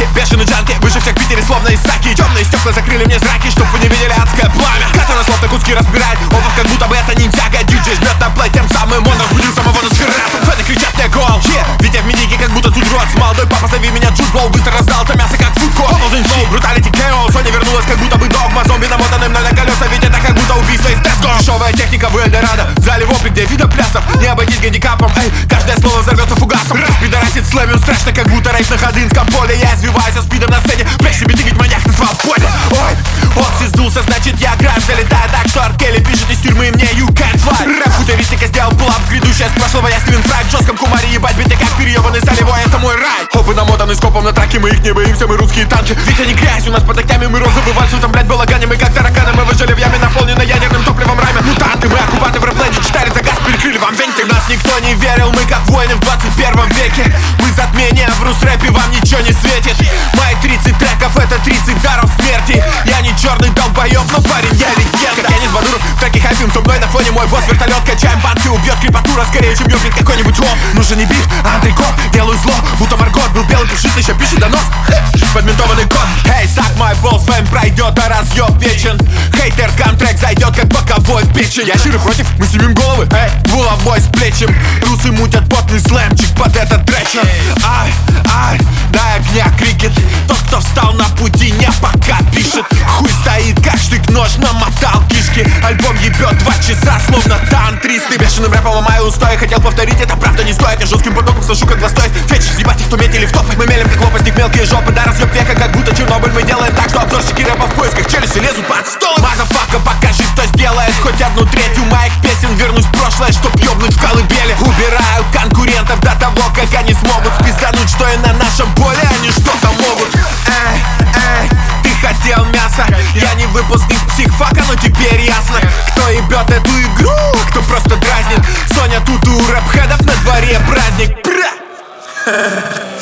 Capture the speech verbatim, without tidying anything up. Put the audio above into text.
бешеный джанки, выше всех в Питере, словно Исаки. Темные стекла закрыли мне зраки, чтоб вы не видели адское пламя, которое словно куски разбирает. Обувь, как будто бы это ниндзяга. Диджей жмет на плей, тем самым он разбудил самого Носферату. Фэны кричат мне гол, yeah. Витя в минике, как будто тут рот. Молодой папа, зови меня Джудбол. Быстро раздал то мясо, как фудко. Бруталити Кэо, Соня вернулась, как будто бы догма. Зомби намотанным на колеса, ведь это как будто убийство из Теско. Дешевая техника в Эльдорадо, в зале вопли, где вида плясов. Не обойтись гандикапом, эй, каждое слово взорвется фугасом. Распидорасит слэмим, страшно, как будто рейс на Ходынском поле. Я извиваюсь со спидом на сцене, прежде тебе ведь маньяк на свободе. Ой, он сиздулся, значит я грань. Залетаю так, что Аркели пишет из тюрьмы мне you can't fly. Рэп-футуристика сделал плав, грядущая с прошлого. Я Стивен Фрай в жестком кумаре, ебать биты как переебанный солевой, это мой рай. Хопы намотаны скопом на траке, мы их не боимся, мы русские танки. Ведь они грязь, у нас под ногтями, мы розовый вальс, там блять балагане. Мы как тараканы, мы выжили в яме, наполненной ядерным топливом райме. Мутанты, мы оккупанты в рэп-ленде, читали за газ, перекрыли вам вентиль. Нас никто не верил, мы как воины в двадцать первом веке. Мы затмение, в рус-рэпе вам ничего не светит. Мои тридцать треков, это тридцать даров смерти. Я не черный долбоеб, но парень, я легенда. Как Янис Бадуров, треки хайпим со мной на фоне. Мой босс вертолет, качаем банки, убьет крепатура скорее, чем ёбнет какой-нибудь лоб. Нужен не биф, а антрикот, делаю зло, будто Маргот был белый пушистый, еще пишет донос. Подментованный код, эй, suck my balls, фэм пройдет, а разъеб вечен. Хейтер, контракт зайдет, как боковой печень. Я щирый против, мы снимем головы, эй, булавой с плечем. Русы мутят потный слэмчик под этот тречер. Ай, ай, до огня крикет. Тот, кто встал на пути, не пока пишет. Хуй стоит, как штык-нож, намотал кишки. Альбом ебет два часа, словно тантристы. Бешеным рэпом ломаю устои, хотел повторить, это правда не стоит. Я жестким потоком сажу, как властоит. Фетиш, съебать их, кто метили в топы. Мы мелем, как лопастник, мелкие жопы. Да, разъеб века, как будто Чернобыль. Мы делаем так, что обзорщики рэпа в поисках челюсти лезут под стол. Мазафака, покажи, кто сделает хоть одну третью моих песен. Вернусь в прошлое, чтоб ёбнуть в колыбели. Убираю конкурентов до того, как они смогут спиздануть, что и на нашем поле они что-то могут. Эй, эй, ты хотел мяса, я не выпускник психфака, но теперь ясно, кто ебет эту игру, кто просто дразнит. Соня тут у рэп-хедов, на дворе праздник. Бра!